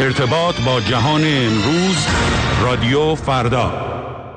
ارتباط با جهان امروز، رادیو فردا.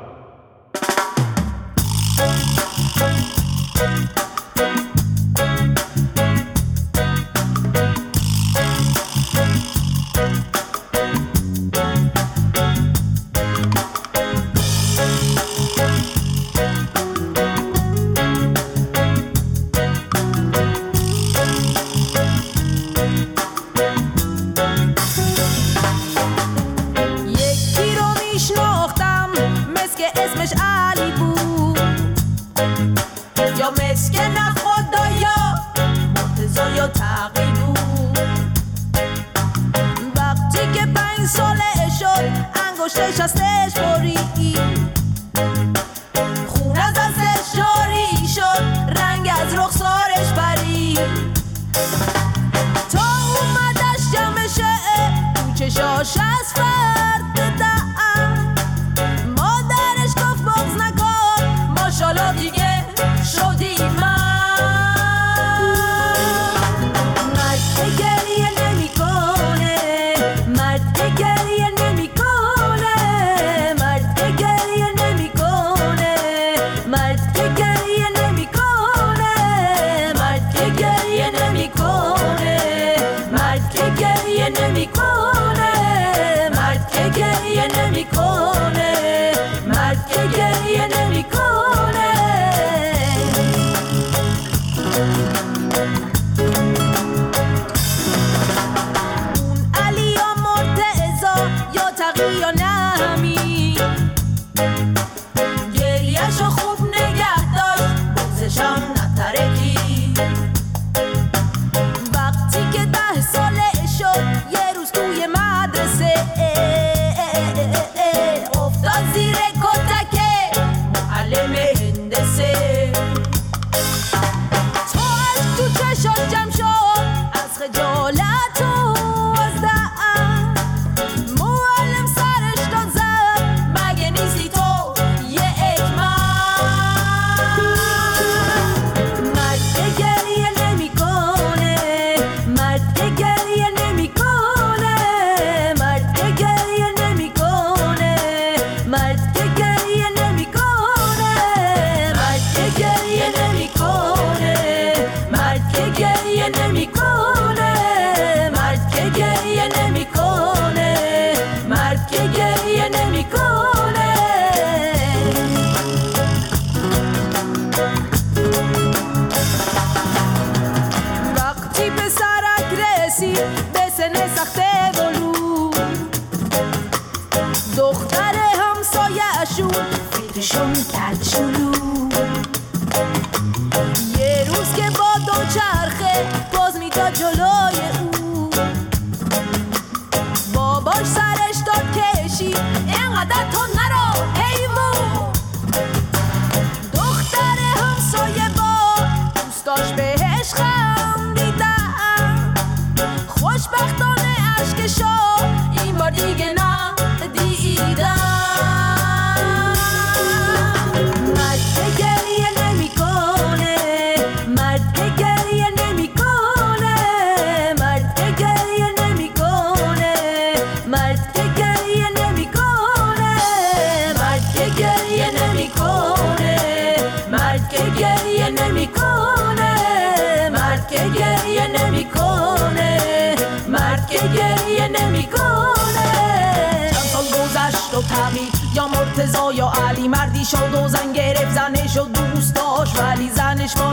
یا مرتضی یا علی، مردی شد و زن گرفت زنش و دوست داشت، ولی زنش با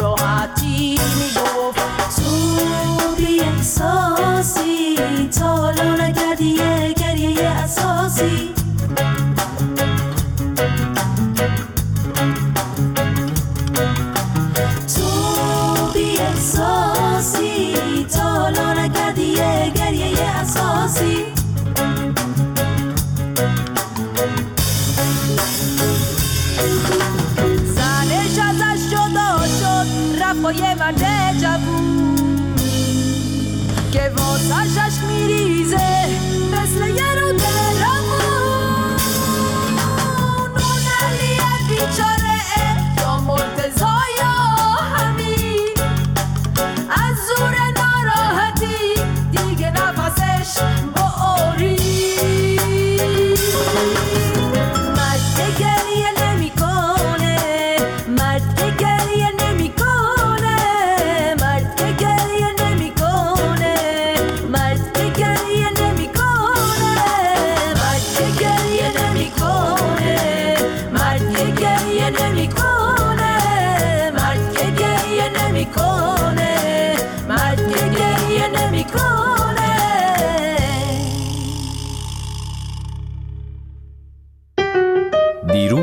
ناراحتی میگفت تو بی احساسی، تا حالا نکردی یه گریه اساسی. تو بی احساسی، تا حالا نکردی یه گریه اساسی. زنش ازش جدا شد، رفت با یه مرد جوون که واسش عشق میریزه مثل یه رود روون. اون علیه بیچاره یا مرتضی یا حمید، از زور ناراحتی دیگه نفسش با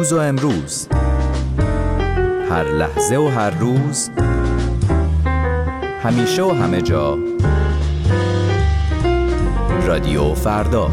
دیروز و امروز، هر لحظه و هر روز، همیشه و همه جا. رادیو فردا.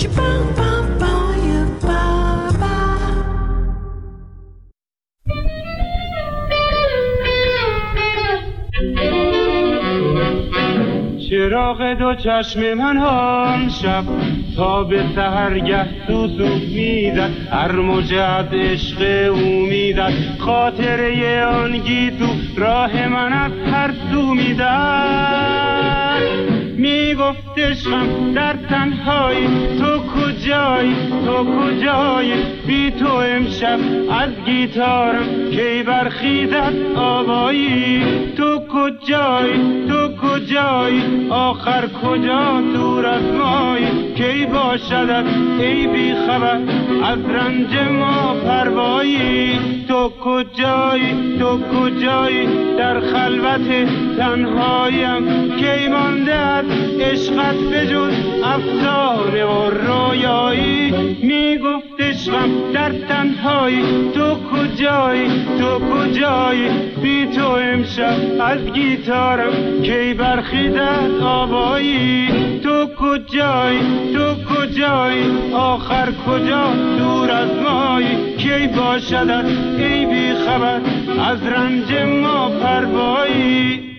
چراغ دو چشم من هم شب تا به سحرگه سوسو میزد، هر موجه از عشق او میزد، خاطره آن گیسو راه من از هر سو میزد. میگفت عشقم در تنهایی تو کجایی، تو کجایی، بی تو امشب از گیتارم کی برخیزد آوایی. تو کجایی، تو کجایی، آخر کجا دور از مایی، کی باشدت ای بی خبر از رنج ما پروایی. تو کجایی، تو کجایی، در خلوت تنهاییم کی مانده از عشقت بجز افسانه و رویایی. میگفت عشقم در تنهایی تو کجایی، تو کجایی، بی تو امشب از گیتارم کی برخیزد آوایی. تو کجایی، تو کجایی، آخر کجا دور از مایی، کی باشدت ای بی خبر از رنج ما پروایی.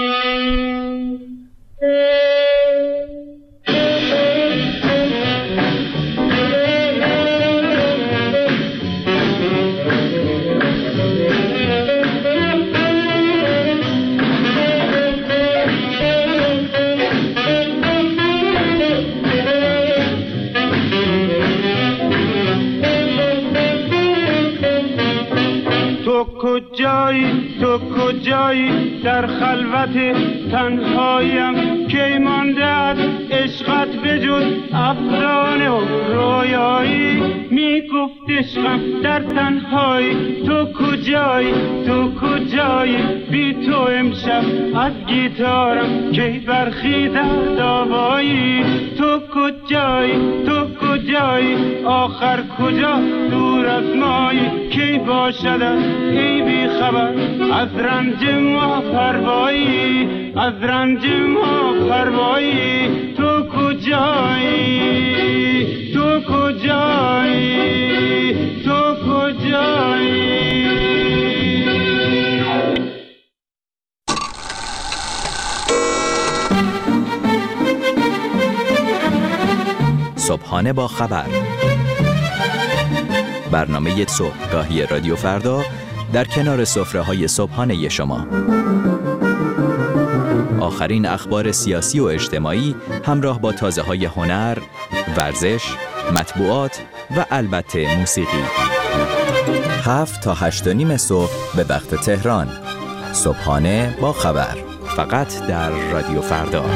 کجایی، تو کجایی، در خلوت تنهایم کی مانده از عشقت بجز افسانه و رویایی. میگفت عشقم در تنهایی تو کجایی، تو کجایی، بی تو امشب از گیتارم کی برخیزد آوایی. تو کجایی، تو کجایی، آخر کجا دور از مایی، کی باشدت ای بی خبر از رنج ما پروایی، از رنج ما پروایی. تو کجایی، تو کجایی، تو کجایی. صبحانه با خبر، برنامه صبحگاهی رادیو فردا در کنار سفره‌های صبحانه شما. آخرین اخبار سیاسی و اجتماعی همراه با تازه‌های هنر، ورزش، مطبوعات و البته موسیقی. 7 تا 8:30 صبح به وقت تهران. صبحانه با خبر، فقط در رادیو فردا.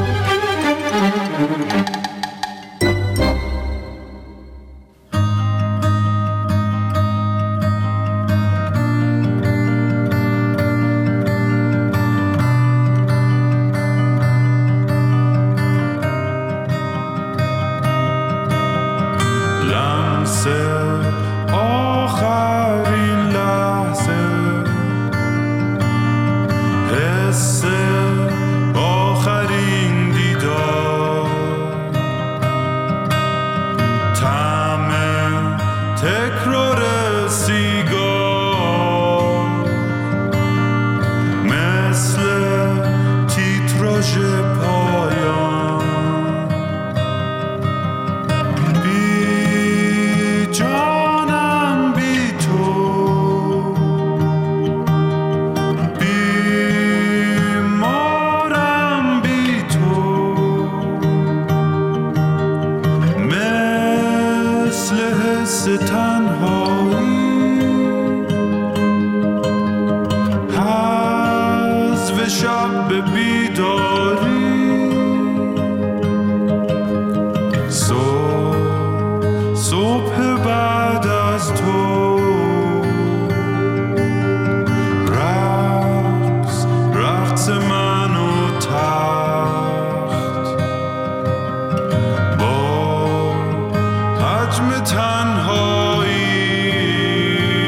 تنهایی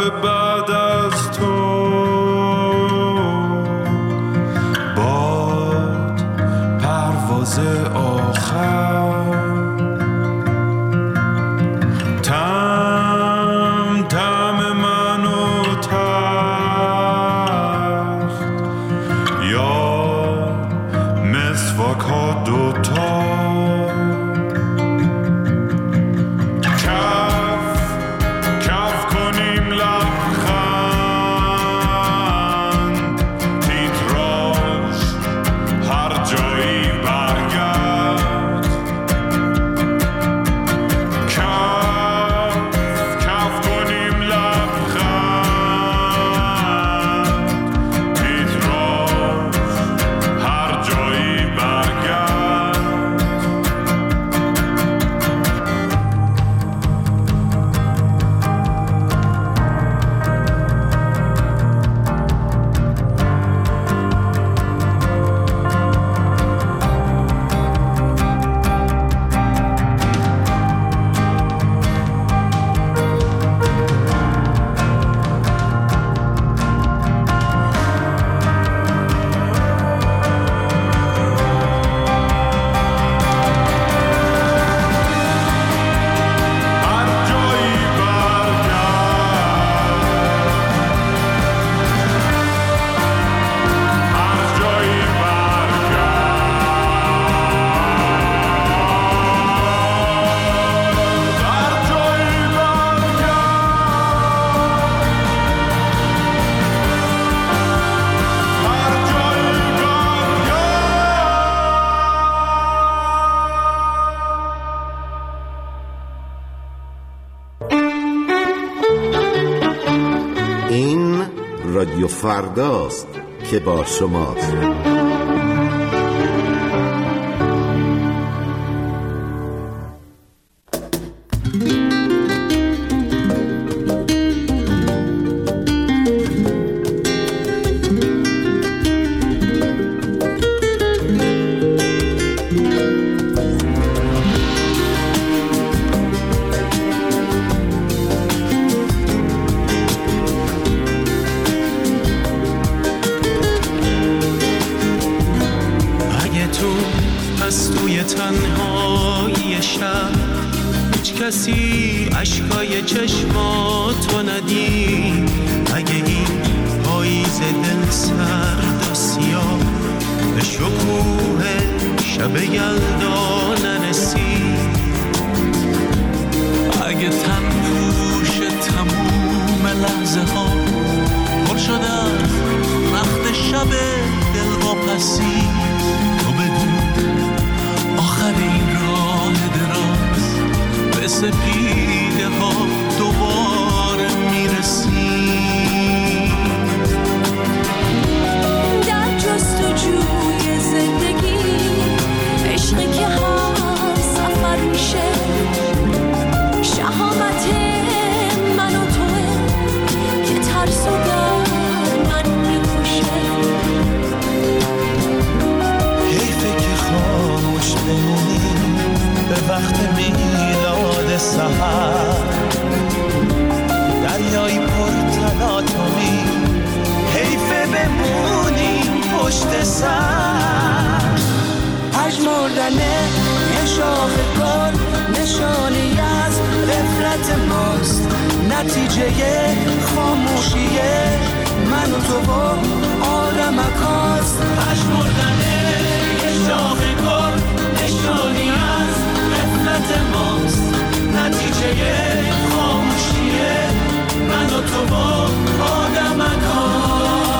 بعد از تو باد پرواز آخر تم من و تخت یا مسواک ها دوتا رادیو فرداست که با شماست. تنهایی شب هیچ کسی اشکای چشماتو ندید، اگه این پاییز دل سرد و سیاه به شکوه شب یلدا نرسید، اگه تن پوش تموم لحظه ها پر شد از رخت شب دلواپسی، تو بدون آخر این راه دراز به سپیده ها دوباره میرسی. در جستجوی زندگی عشقی که هم سفر میشه، شهامت من و توه که ترس و در من میکشه. حیفه که خاموش بمونیم به وقت میلاد سحر، دریای پر تلاطمی، حیفه بمونیم پشت سر. پژمردنه یه شاخه گل نشانی از غفلت ماست، نتیجه خاموشیه من و تو با آدمک هاست. پژمردنه یه شاخه گل نشانی از غفلت ماست، نتیجه خاموشیه من و تو با آدمک هاست.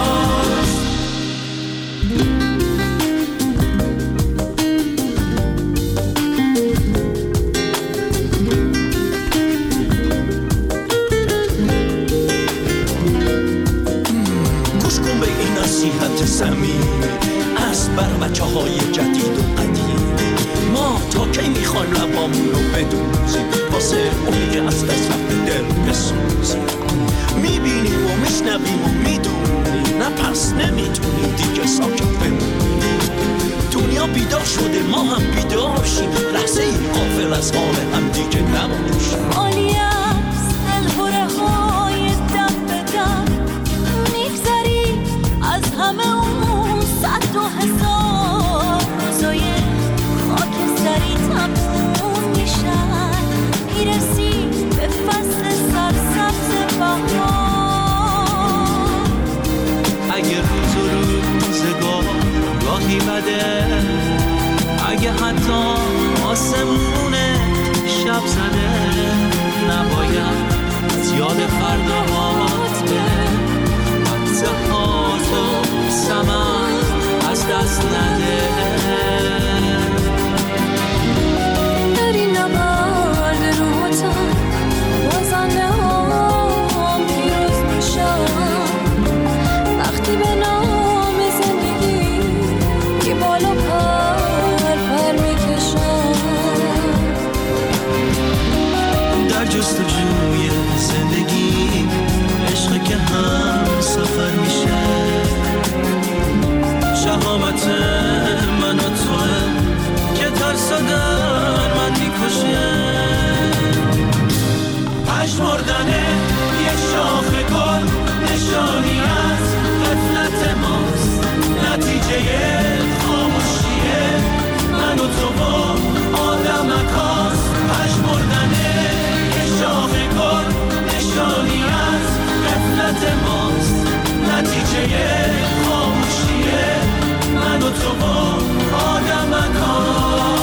نصیحت صمیم از بر بچه های جدید و قدیم، ما تا کی میخوان لبامون رو بدوزیم واسه اونی که از دست رفت دل بسوزیم. میبینیم و میشنویم و میدونیم، نه پس نمیتونیم دیگه ساکت بمونیم. دنیا بیدار شده ما هم بیدار شیم، لحظه ای غافل از حال هم دیگه نباشیم. عالی از دلهره های دم آرزوی زندگی، عشق که هم سفر میشه. شهامت من و توه که ترسادن من میکشه. پژمردنه یه شاخ گل نشانی از غفلت ماست، نتیجه خاموشیه من و تو و آدمکاست. پژمردنه یه شاخ گل نشانی از غفلت ماست، نتیجه خاموشیه من و تو و آدمکاست.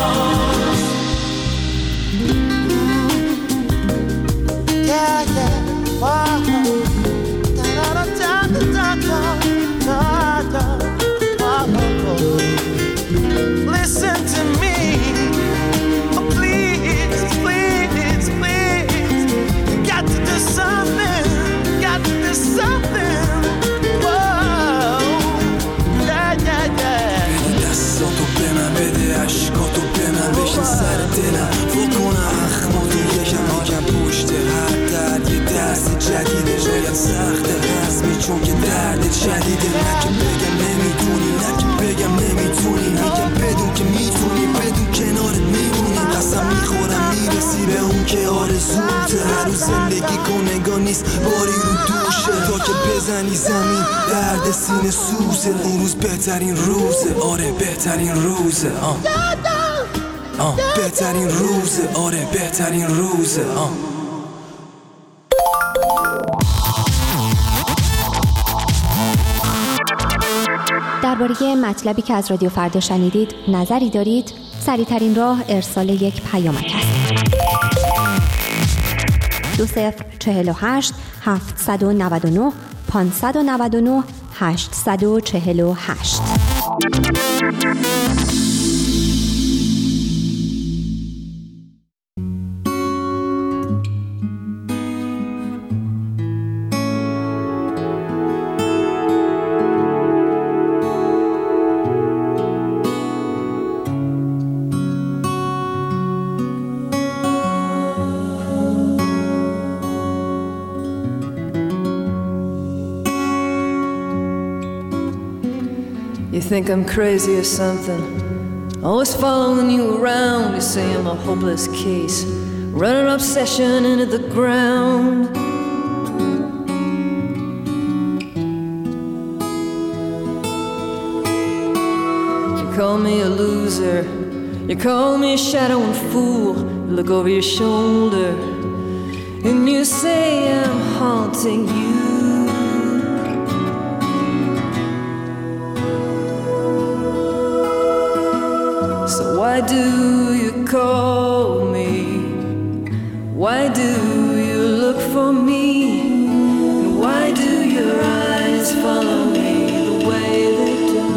Listen to me, oh please, please, please. Got to do something, got to do something. Whoa, yeah, yeah, yeah. دستاتو به من بده، عشقاتو به من بشن سر دلم، بکنه اخماتو یکم پشت هر درد یه درس جدیده. شاید سخته هست چون که درد جدیده. نه که بگم نمیدونی، نه که بگم نمیتونی، میگم بدون که میتونی، بدون کنارت میمونی. قسم میخورم میرسی به اون که آرزوته. هر روز زندگی کنگاه نیست باری رو دوشه، تا که بزنی زمین درد سینه سوزه. اون روز بهترین روزه، آره بهترین روزه. بهترین روزه، آره بهترین روزه. درباره مطلبی که از رادیو فردا شنیدید نظری دارید؟ سریع‌ترین راه ارسال یک پیامک است. 2048 799 599 848. You think I'm crazy or something? Always following you around. You say I'm a hopeless case, running obsession into the ground. You call me a loser, you call me a shadow and fool. You look over your shoulder and you say I'm haunting you. Why do you call me? Why do you look for me? And why do your eyes follow me the way they do?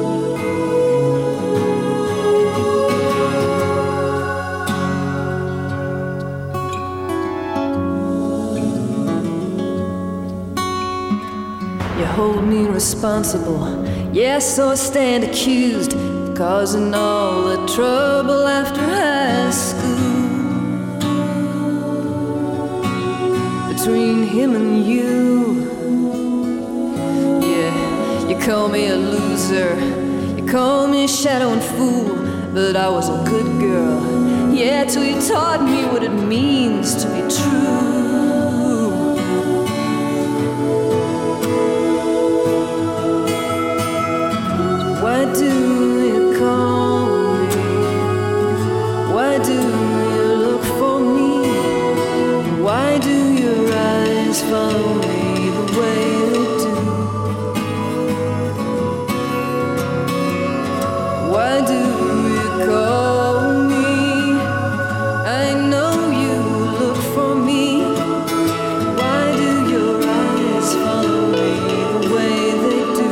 You hold me responsible, yes, so I stand accused, causing all the trouble after high school. Between him and you, yeah, you call me a loser, you call me a shadow and fool, but I was a good girl, yeah, till you taught me what it means to be true. Why do you call me? Why do you look for me? Why do your eyes follow me the way they do? Why do you call me? I know you look for me. Why do your eyes follow me the way they do?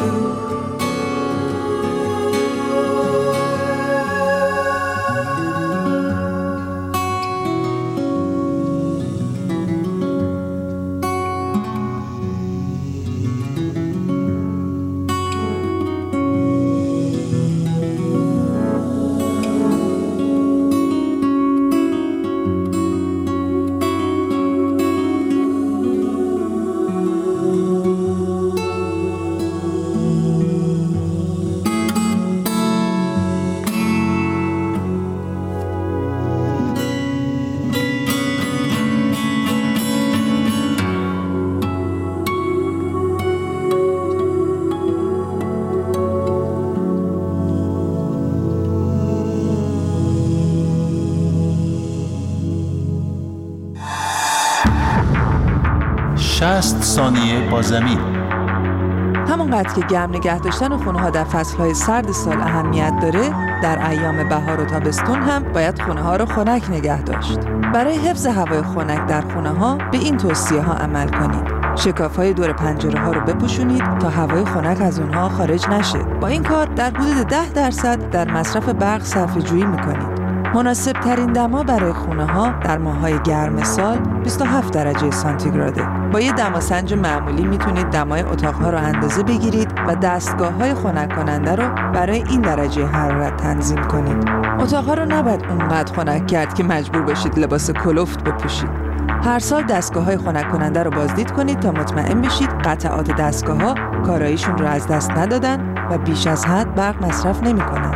60 ثانیه با زمین. همونقدر که گرم نگه داشتن خونه‌ها در فصل‌های سرد سال اهمیت داره، در ایام بهار و تابستون هم باید خونه‌ها رو خنک نگه داشت. برای حفظ هوای خنک در خونه‌ها به این توصیه‌ها عمل کنید. شکاف‌های دور پنجره‌ها رو بپوشونید تا هوای خنک از اونها خارج نشه. با این کار در حدود 10% در مصرف برق صرفه‌جویی می‌کنید. مناسب ترین دما برای خونه‌ها در ماه‌های گرم سال 27 درجه سانتیگراده. با یه دماسنج معمولی میتونید دمای اتاق‌ها رو اندازه بگیرید و دستگاه‌های خنک کننده رو برای این درجه حرارت تنظیم کنید. اتاق‌ها رو نباید اونقدر خنک کرد که مجبور باشید لباس کلفت بپوشید. هر سال دستگاه‌های خنک کننده رو بازدید کنید تا مطمئن بشید قطعات دستگاه‌ها کاراییشون رو از دست ندادن و بیش از حد برق مصرف نمی‌کنن.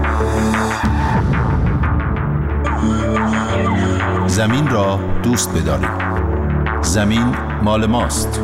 زمین را دوست بدارید. زمین مال ماست.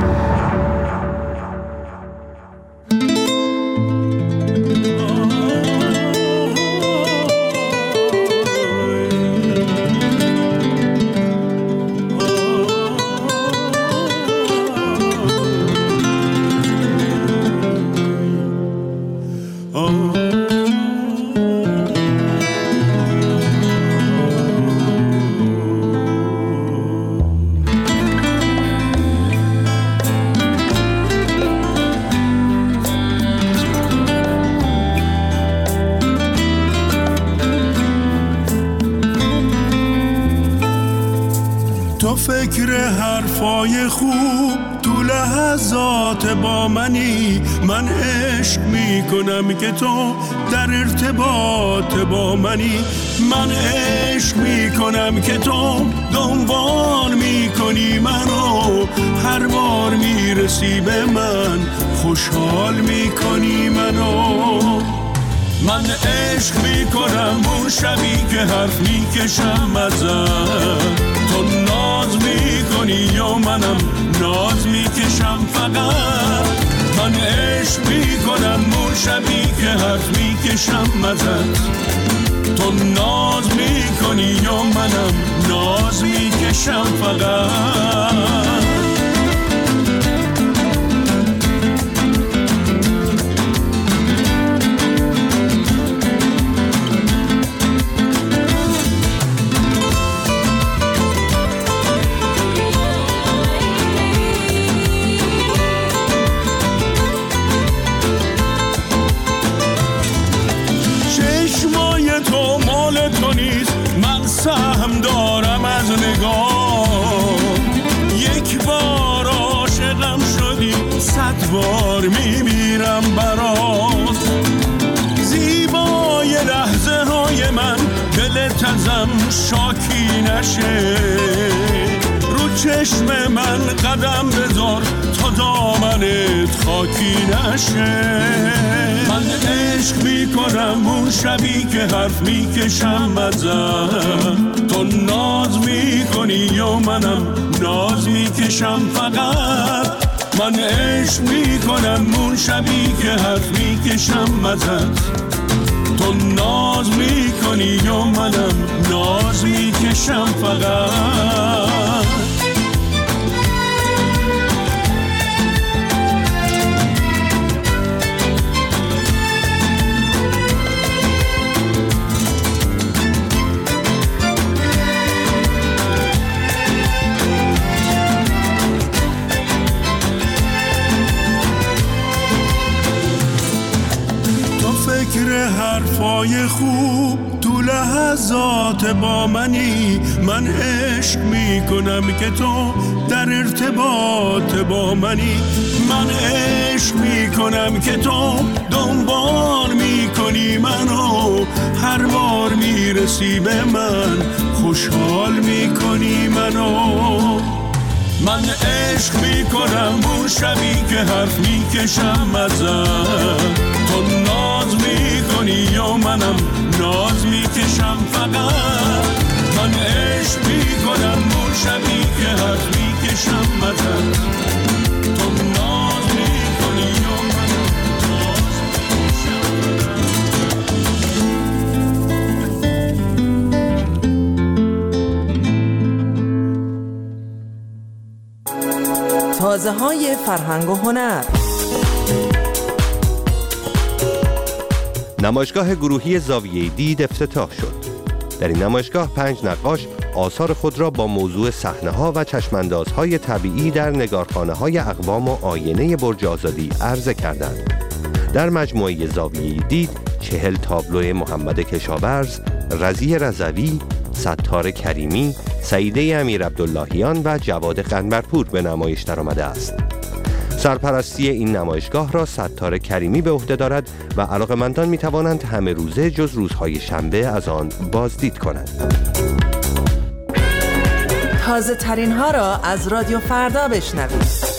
تو فکر حرفای خوب تو لحظات با منی، من عشق میکنم که تو در ارتباط با منی، من عشق میکنم که تو دنبال میکنی منو، هر بار میرسی به من خوشحال میکنی منو. من عشق میکنم اون شبی که حرف میکشم ازت، تو ناز میکنی یا منم ناز میکشم فقط. من عشق میکنم اون شبی که حرف میکشم ازت، تو ناز میکنی یا منم ناز میکشم فقط. سهم دارم از نگاه، یک بار عاشقم شدی 100 بار میمیرم برات. زیبای لحظه های من دلت ازم شاکی نشه، رو چشم من قدم بذار تا دامنت خاکی نشه. من عشق میکنم اون شبی که حرف میکشم ازت، تو ناز میکنی یا منم ناز میکشم فقط. من عشق میکنم اون شبی که حرف میکشم ازت، تو ناز میکنی یا منم ناز میکشم فقط. فکر حرفای خوب تو لحظات با منی، من عشق میکنم که تو در ارتباط با منی، من عشق میکنم که تو دنبال میکنی منو، هر بار میرسی به من خوشحال میکنی منو. من عشق میکنم اون شبی که حرف میکشم ازت، تو ناز میکنی یا منم ناز میکشم فقط. من عشق میکنم اون شبی که حرف میکشم ازت، تو ناز میکنی یا منم ناز میکشم فقط. تازه های فرهنگ و هنر. نمایشگاه گروهی زاویه دید افتتاح شد. در این نمایشگاه 5 نقاش آثار خود را با موضوع صحنه‌ها و چشماندازهای طبیعی در نگارخانه‌های اقوام و آینه برج آزادی عرضه کردند. در مجموعه زاویه دید 40 تابلو محمد کشاورز، رضی رضوی، ستار کریمی، سعیده امیر عبداللهیان و جواد قنبرپور به نمایش درآمده است. سرپرستی این نمایشگاه را ستار کریمی به عهده دارد و علاقه‌مندان می‌توانند همه روزه جز روزهای شنبه از آن بازدید کنند. تازه ترین ها را از رادیو فردا بشنوید.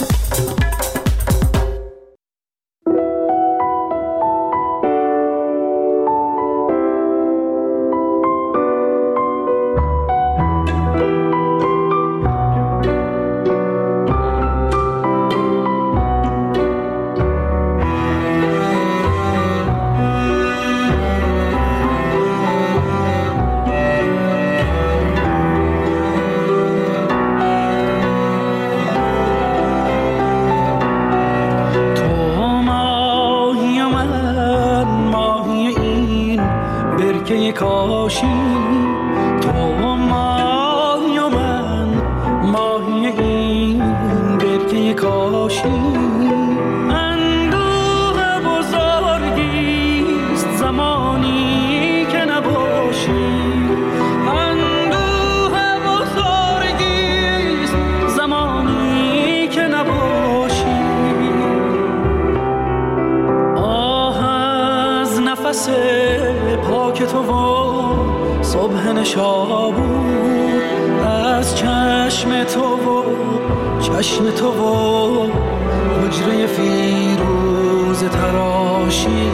پاک تو و صبح نشابور از چشم تو و چشم تو و حجره فیروز تراشی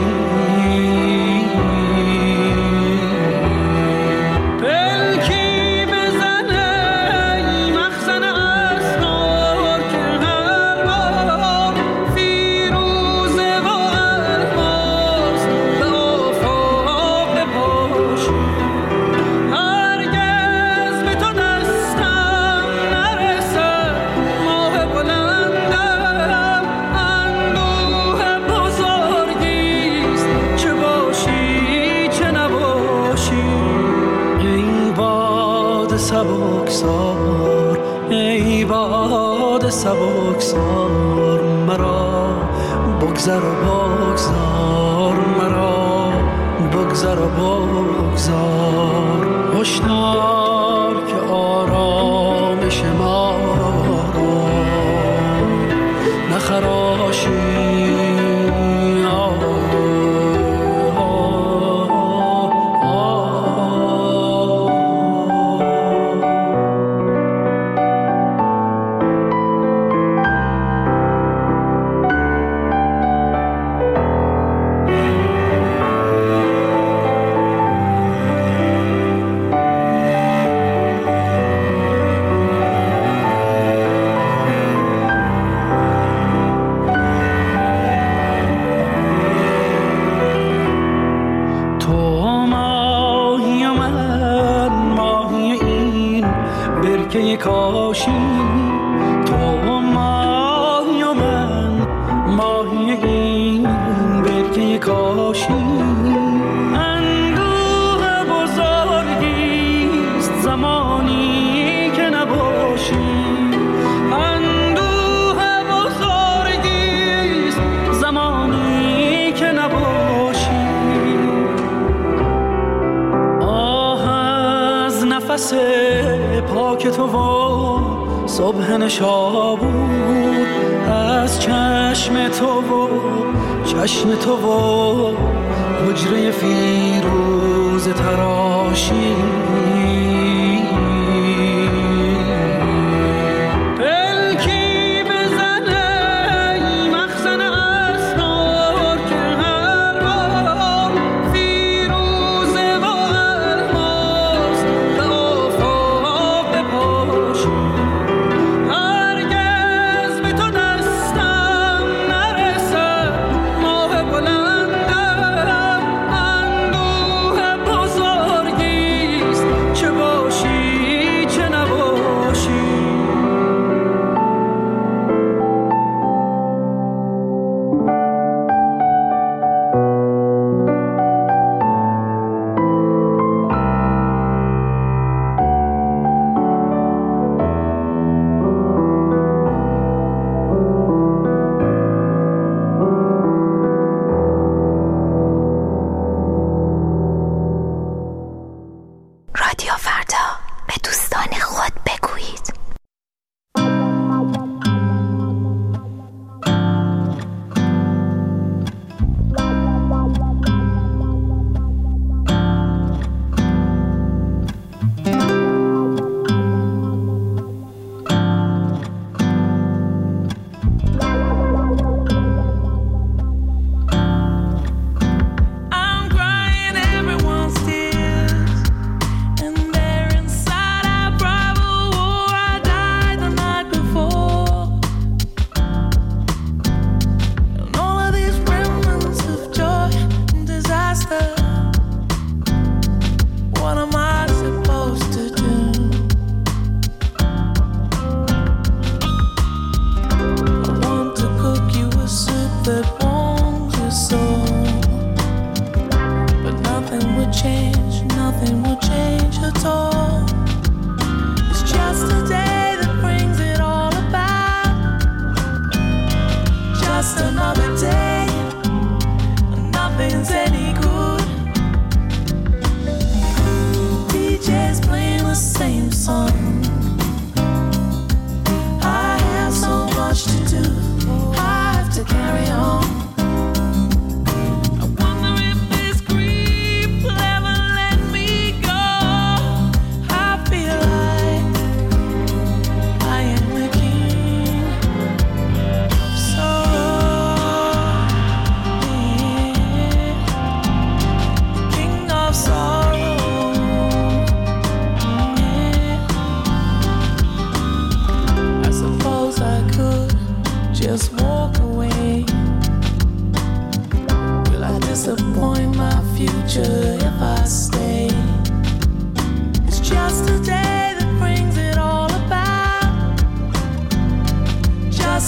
سبکسار مرا بگذر و بگذار مرا بگذر و بگذار هشدار که آرامش ما را نخراشی کاشی تو ماهی و من ماهی این برکه کاشی اندوه بزرگیست زمانی که نباشی اندوه بزرگیست زمانی که نباشی آه از نفس پاک تو و صبح نشابور از چشم تو و چشم تو و حجره فیروز تراشی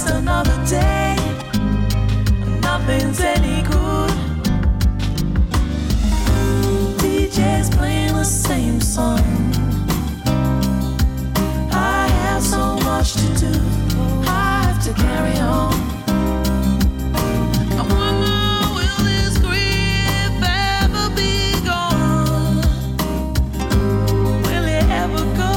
just another day. Nothing's any good. DJ's playing the same song. I have so much to do. I have to carry on. I wonder, will this grief ever be gone? Will it ever go?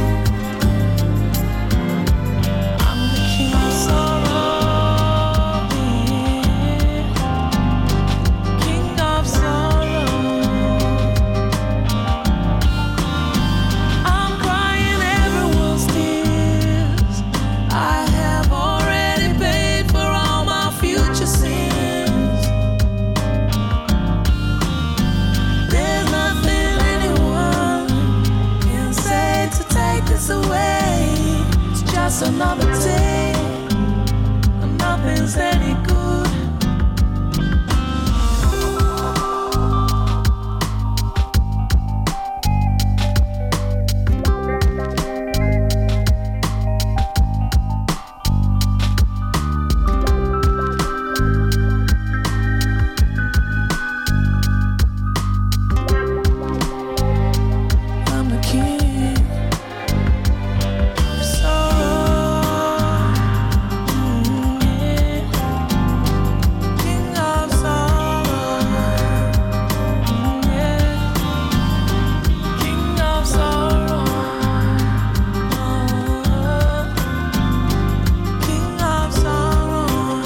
I'm the king of sorrow, king of sorrow. I'm crying everyone's tears. I have already paid for all my future sins. There's nothing anyone can say to take this away. It's just another day, and nothing's any good. I'm the king of sorrow, king of sorrow, king of sorrow, king of sorrow,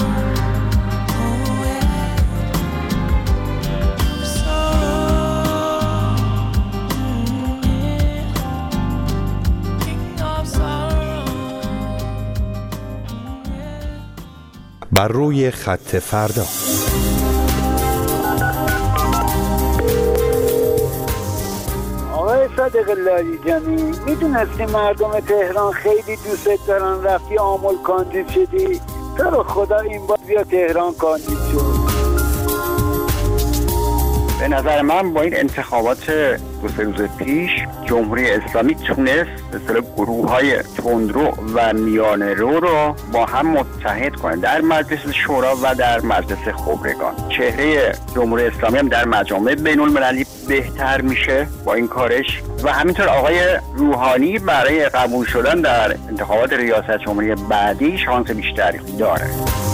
بر روی خط فردا. آقای صادق لاریجانی، میدونستی مردم تهران خیلی دوست دارن؟ رفتی آمل کاندید شدی؟ تو رو خدا این بار بیا تهران کاندید شد. به نظر من با این انتخابات دو سه روز پیش جمهوری اسلامی تونست مثل گروه‌های تندرو و میانه رو با هم متحد کنه در مجلس شورا و در مجلس خبرگان. چهره جمهوری اسلامی هم در مجامع بین‌المللی بهتر میشه با این کارش و همینطور آقای روحانی برای قبول شدن در انتخابات ریاست جمهوری بعدی شانس بیشتری داره.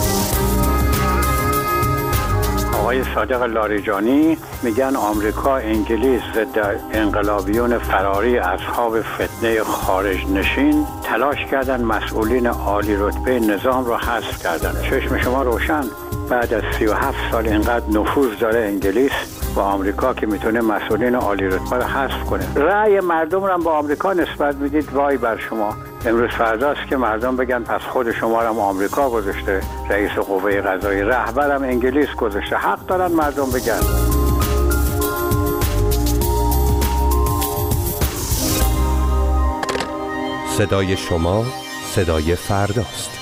آقای صادق لاریجانی میگن آمریکا، انگلیس ضد انقلابیون فراری اصحاب فتنه خارج نشین تلاش کردن مسئولین عالی رتبه نظام رو حذف کردن. چشم شما روشن، بعد از 37 سال اینقدر نفوذ داره انگلیس و آمریکا که میتونه مسئولین عالی رتبه رو حذف کنه. رأی مردم رو با آمریکا نسبت میدید، وای بر شما. امروز فرداست که مردم بگن پس خود شما رو آمریکا گذاشته رئیس قوه قضاییه، رهبرم انگلیس گذاشته. حق دارن مردم بگن. صدای شما صدای فرداست.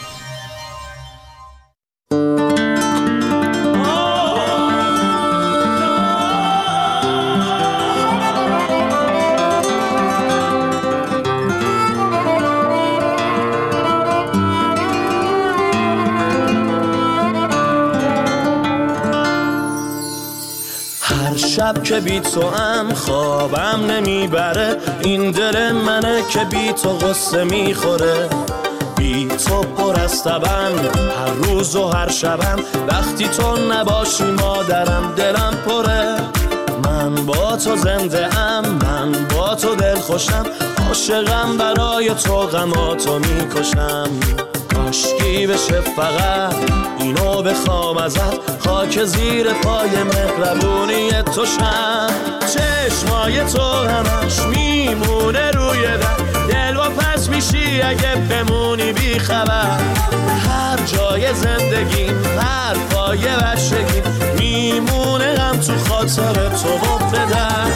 شب که بی تو ام خوابم نمیبره، این دل منه که بی تو غصه میخوره. بی تو پر از تبم هر روز و هر شبم، وقتی تو نباشی مادرم دلم پره. من با تو زنده ام، من با تو دل خوشم، عاشقم برای تو غماتو میکشم. کاشکی بشه فقط اینو بخوام ازت، خاک زیر پای مهربونی تو شم. چشمای تو همش میمونه روی در، دل و پس میشی اگه بمونی بی خبر. هر جای زندگیم، هر پای بچگیم، میمونه غم تو خاطر تو و پدر.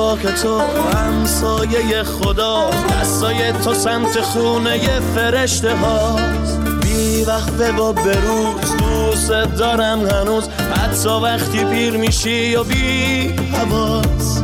خاک تو همسایه خدا، دستای تو سمت خونه فرشته هاست. بی وقفه و بروز دوست دارم هنوز، حتی وقتی پیر میشی و بی حواس.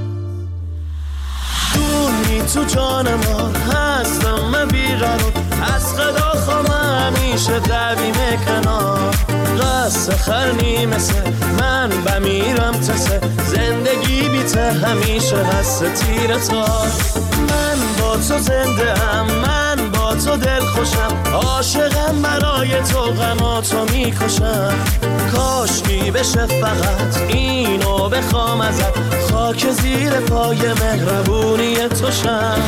دونی تو جان ما هستم من بیقرار، از خدا خوام همیشه دویم کنار. قصه خرنی مثل من بمیرم تسه، زندگی بیته همیشه هست تیره تار. من با تو زنده ام، من با تو دل خوشم، عاشقم برای تو غماتو میکشم. کاشکی بشه فقط اینو بخوام ازت، خاک زیر پای مهربونی تو شم.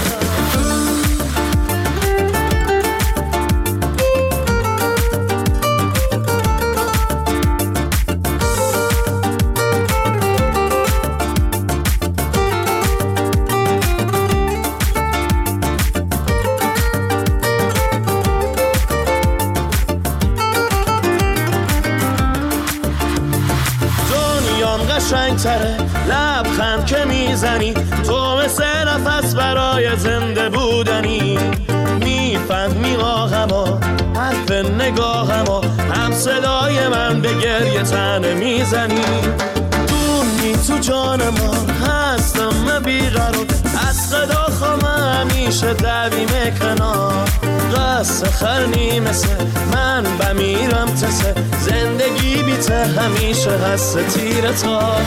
قشنگ‌تره لبخند که میزنی، تو مثل نفس برای زنده بودنی. میفهمی آهما حرف نگاهما، هم صدای من به گریه تنه میزنی. دونی تو جان ما هستم من بیقرار، از خدا خوام همیشه دویم کنار. قصه خرنی مثل من بمیرم تسه، زندگی بیته همیشه هست تیره تار.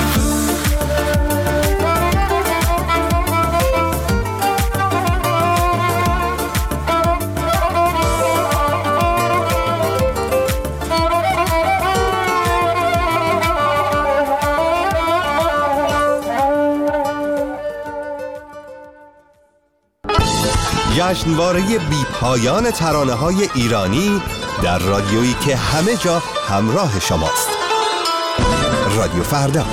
جشنواره بی پایان ترانه‌های ایرانی در رادیویی که همه جا همراه شماست. رادیو فردا.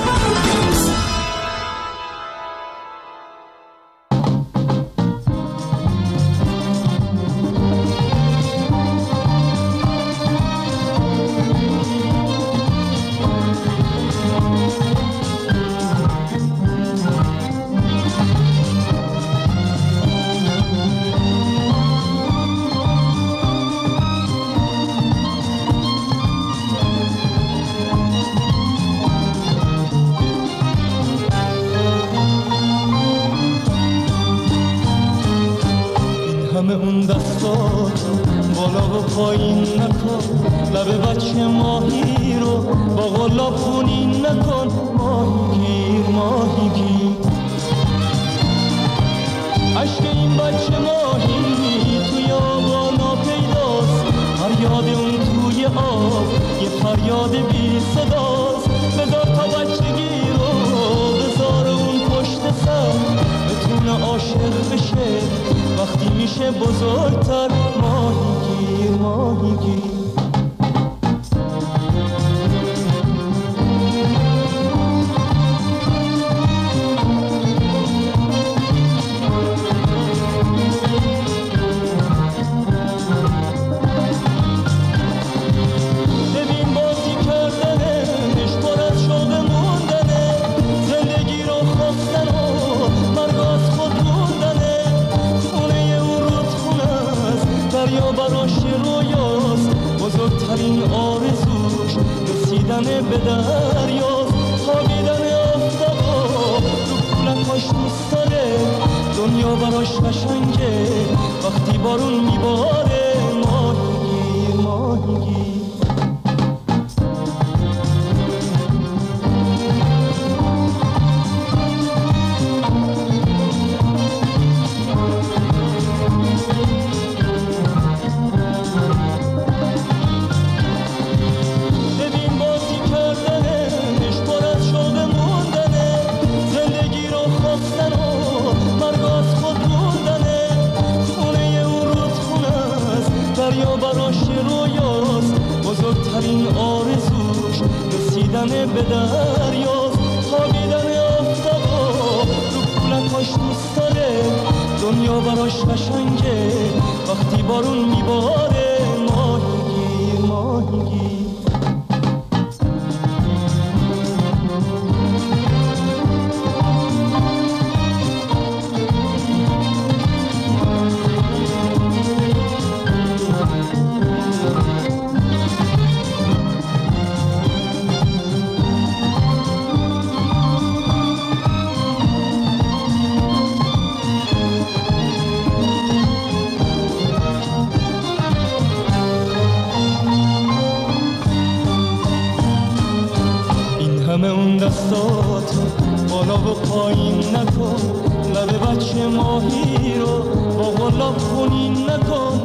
دستاتو بالا و پایین نکن، لب بچه ماهی رو با غلاب خونین نکن.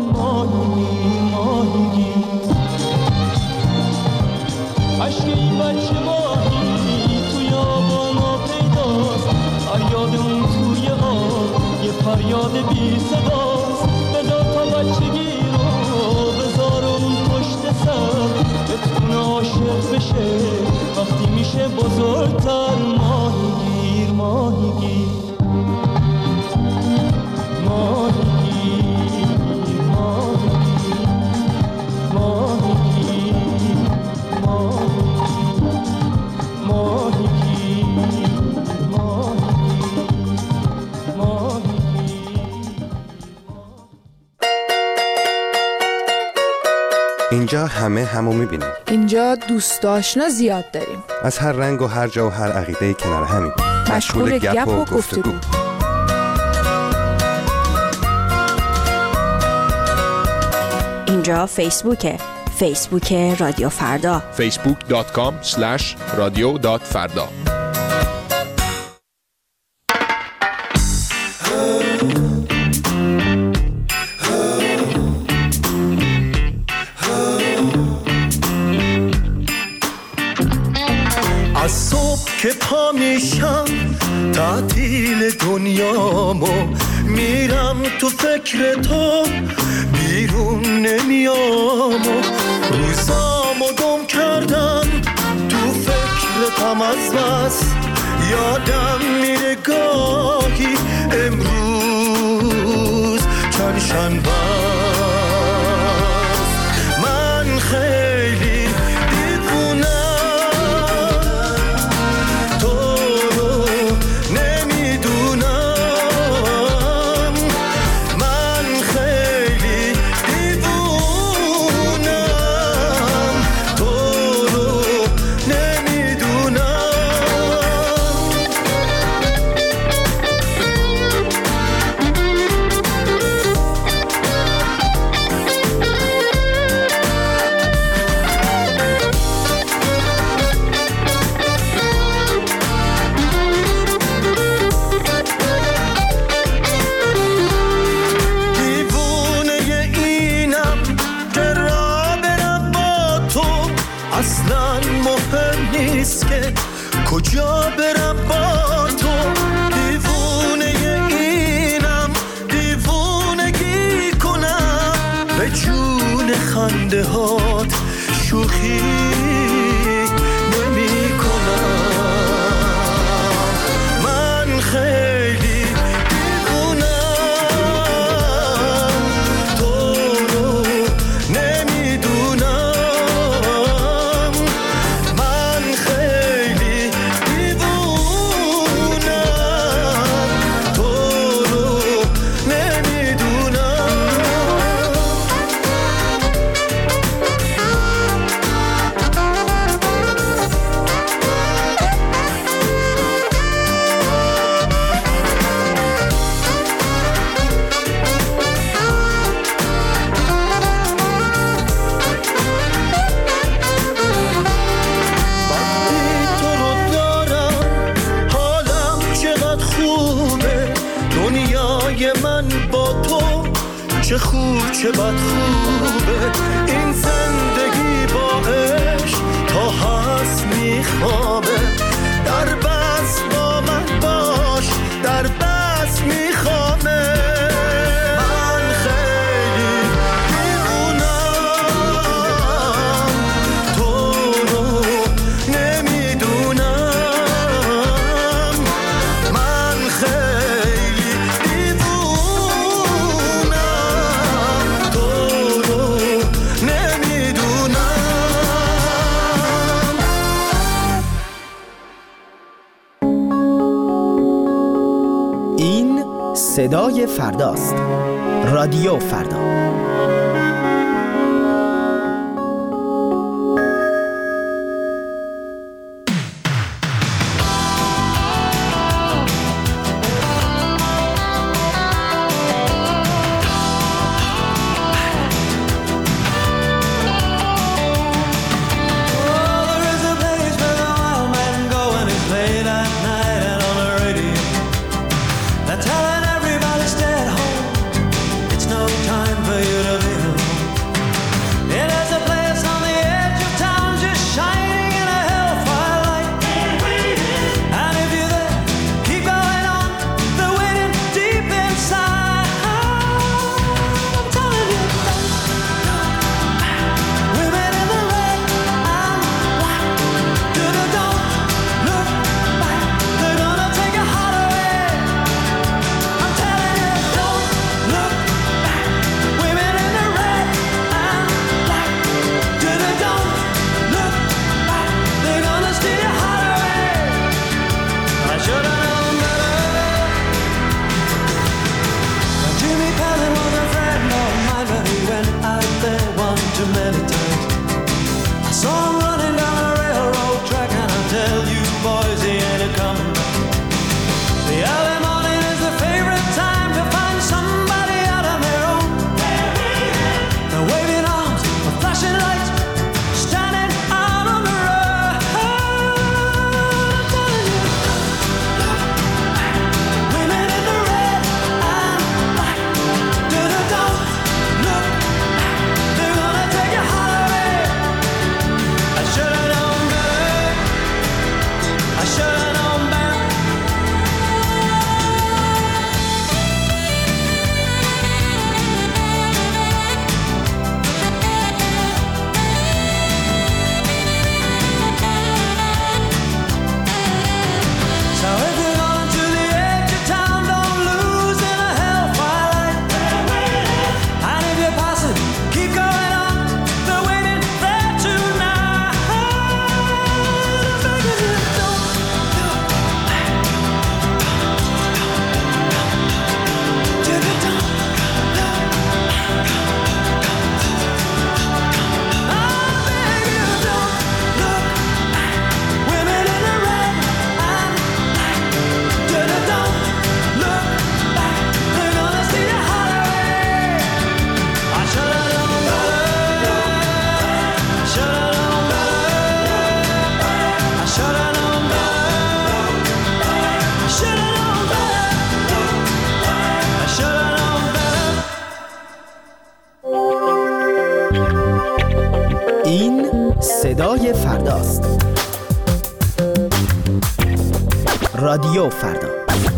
ماهی عشق این بچه ماهی توی آبانا پیداست، فریاد اون توی آب یه فریاد بی صداست. بذار تا بچگی رو بذار اون پشت سر، بتونه عاشق بشه وقتی میشه بزرگتر. ماهیگیر ماهیگیر اینجا همه همو میبینیم. اینجا دوست آشنا زیاد داریم، از هر رنگ و هر جا و هر عقیده کنار همیم، مشغول گپ و گفتگو. اینجا فیسبوک رادیو فردا، facebook.com/radio.farda. از صبح که پا میشم تعطیل دنیامو، میرم تو فکر تو بیرون نمیام، روزامو گم کردم تو فکرتم از بس، یادم میره گاهی امروز چند شنبه است. من خیلی کجا برم با تو، دیوونه اینم دیوونگی کنم، به جون خنده هات شوخی نمی کنم. من خیلی دیوونم تو رو نمیدونم، من خیلی چه خوب چه بد خوبه این زندگی با عشق تا هست میخوابه. در بس با من باش، در بس میخوابه. من خیلی دیوونم تو رو نمیدونم، من خیلی صدای فرداست. رادیو فردا. این صدای فرداست. رادیو فردا.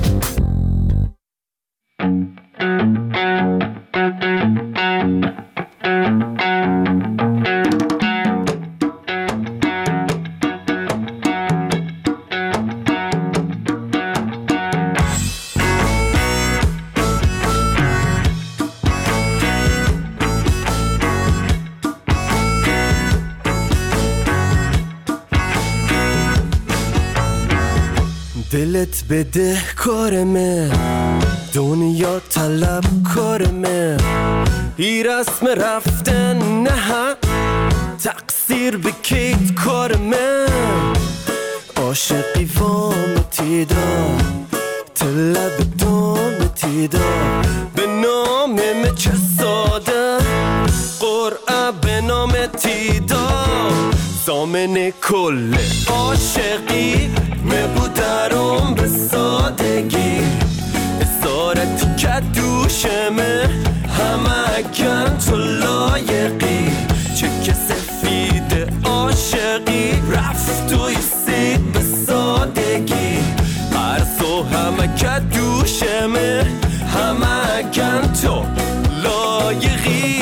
دلت بده کارمه، دنیا طلب کارمه، ای رسم رفتن نه تقصیر بکیت کارمه. عاشقی وام تیدا طلب دام تیدا، به نام چه ساده قرعه به نام تیدا. زامن کل عاشقی مبودرم به سادگی، اسارتی که دوشمه همه کن تو لایقی. چه سفید عاشقی رفت و ایسید به سادگی، عرصو همه که دوشمه همه کن تو لایقی.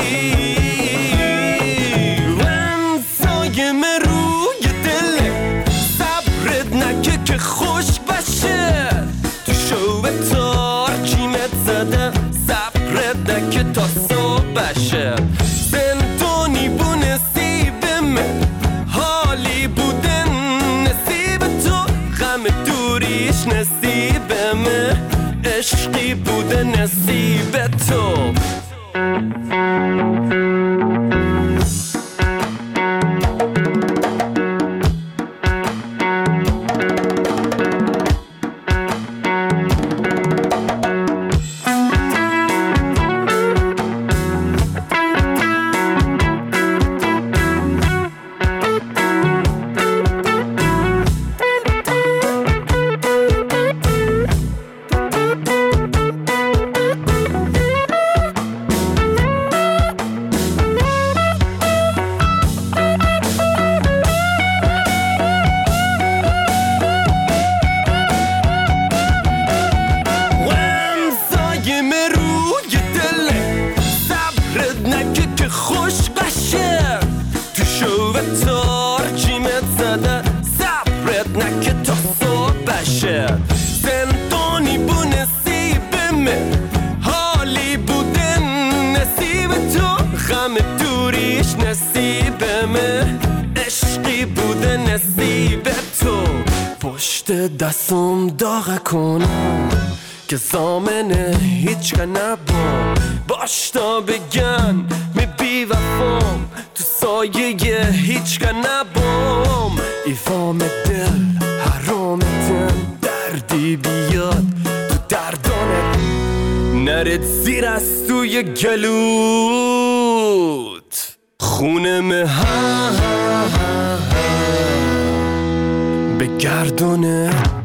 خوش باشه تو شو به تار کیمت زده، صبرت نکه تا صبح بشه. زندونی بو نصیبمه، حالی بودن نصیب تو، غم دوریش نصیبمه، عشقی بوده نصیب تو. زندانی بو نصیبمه، حالی بودن نصیب تو، غم دوریش نصیبمه، عشقی بوده نصیب تو. پشت دستم داغ کنم که زامنه هیچ که نبام، باش تا بگن می بی وفام، تو سایه هیچ که نبام. ایوام دل حرامتن، دردی بیاد تو دردانت، نرد زیر از توی گلوت خونمه به گردونه.